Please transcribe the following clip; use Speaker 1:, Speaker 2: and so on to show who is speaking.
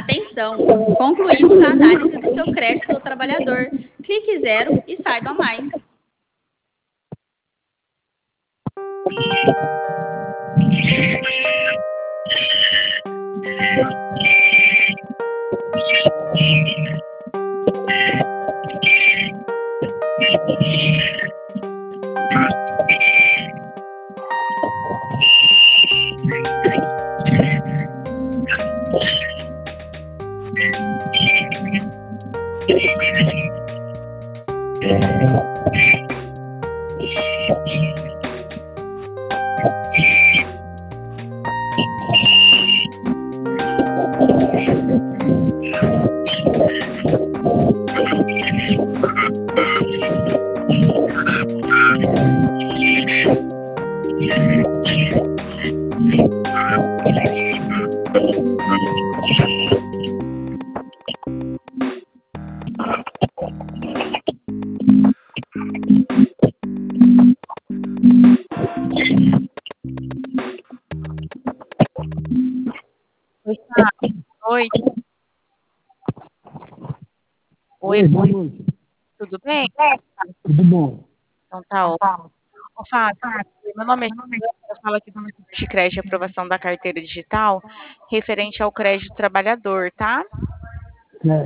Speaker 1: Atenção! Concluímos a análise do seu crédito do trabalhador. Clique 0 e saiba mais.
Speaker 2: Oi. Oi,
Speaker 3: Oi, boa noite.
Speaker 2: tudo bem?
Speaker 3: Tudo bom?
Speaker 2: Então tá ótimo. Ô, Fábio, meu nome é Juliana, eu falo aqui do Instituto de Crédito e Aprovação da Carteira Digital, referente ao crédito trabalhador, tá?